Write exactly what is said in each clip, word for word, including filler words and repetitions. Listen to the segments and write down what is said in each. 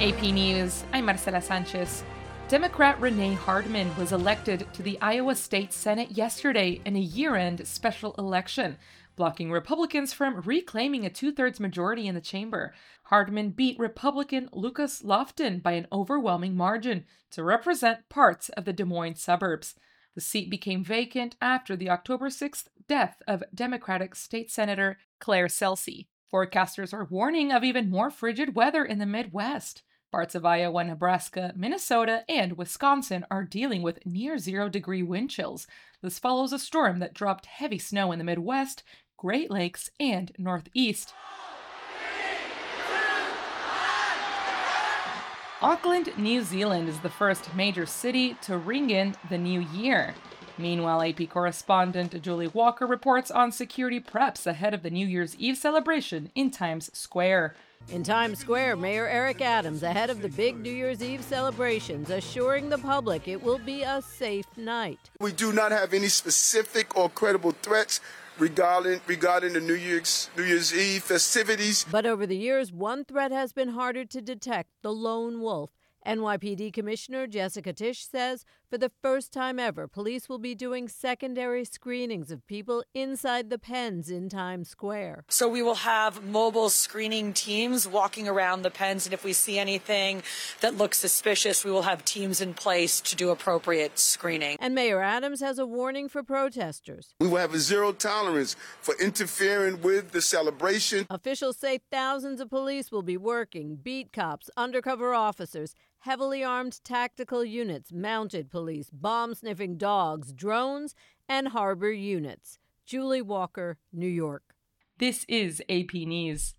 A P News, I'm Marcela Sanchez. Democrat Renee Hardman was elected to the Iowa State Senate yesterday in a year-end special election, blocking Republicans from reclaiming a two-thirds majority in the chamber. Hardman beat Republican Lucas Lofton by an overwhelming margin to represent parts of the Des Moines suburbs. The seat became vacant after the October sixth death of Democratic State Senator Claire Celsi. Forecasters are warning of even more frigid weather in the Midwest. Parts of Iowa, Nebraska, Minnesota, and Wisconsin are dealing with near-zero-degree wind chills. This follows a storm that dropped heavy snow in the Midwest, Great Lakes, and Northeast. Auckland, New Zealand is the first major city to ring in the new year. Meanwhile, A P correspondent Julie Walker reports on security preps ahead of the New Year's Eve celebration in Times Square. In Times Square, Mayor Eric Adams, ahead of the big New Year's Eve celebrations, assuring the public it will be a safe night. We do not have any specific or credible threats regarding regarding the New Year's New Year's Eve festivities. But over the years, one threat has been harder to detect: the lone wolf. N Y P D Commissioner Jessica Tisch says for the first time ever, police will be doing secondary screenings of people inside the pens in Times Square. So we will have mobile screening teams walking around the pens, and if we see anything that looks suspicious, we will have teams in place to do appropriate screening. And Mayor Adams has a warning for protesters. We will have a zero tolerance for interfering with the celebration. Officials say thousands of police will be working: beat cops, undercover officers, heavily armed tactical units, mounted police, bomb-sniffing dogs, drones, and harbor units. Julie Walker, New York. This is A P News.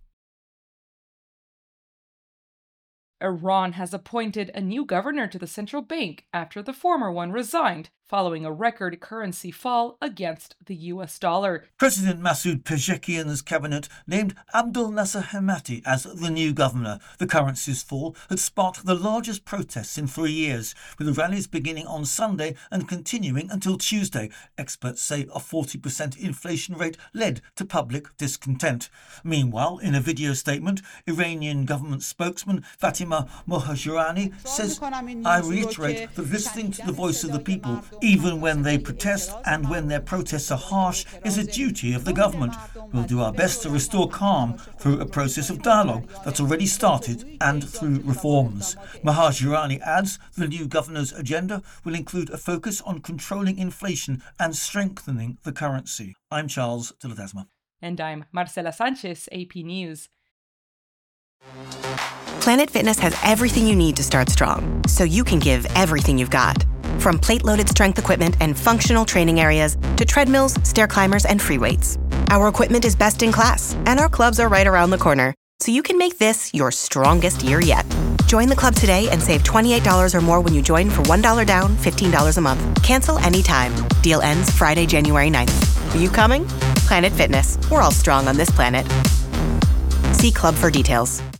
Iran has appointed a new governor to the central bank after the former one resigned, following a record currency fall against the U S dollar. President Masoud Pezeshkian's cabinet named Abdul Nasser Hemati as the new governor. The currency's fall had sparked the largest protests in three years, with the rallies beginning on Sunday and continuing until Tuesday. Experts say a forty percent inflation rate led to public discontent. Meanwhile, in a video statement, Iranian government spokesman Fatima Mohajirani says, "I reiterate that listening to the voice of the people, even when they protest and when their protests are harsh, is a duty of the government. We'll do our best to restore calm through a process of dialogue that's already started and through reforms." Mohajirani adds the new governor's agenda will include a focus on controlling inflation and strengthening the currency. I'm Charles de Ledesma. And I'm Marcela Sanchez, A P News. Planet Fitness has everything you need to start strong, so you can give everything you've got. From plate-loaded strength equipment and functional training areas to treadmills, stair climbers, and free weights. Our equipment is best in class, and our clubs are right around the corner, so you can make this your strongest year yet. Join the club today and save twenty-eight dollars or more when you join for one dollar down, fifteen dollars a month. Cancel anytime. Deal ends Friday, January ninth. Are you coming? Planet Fitness. We're all strong on this planet. See club for details.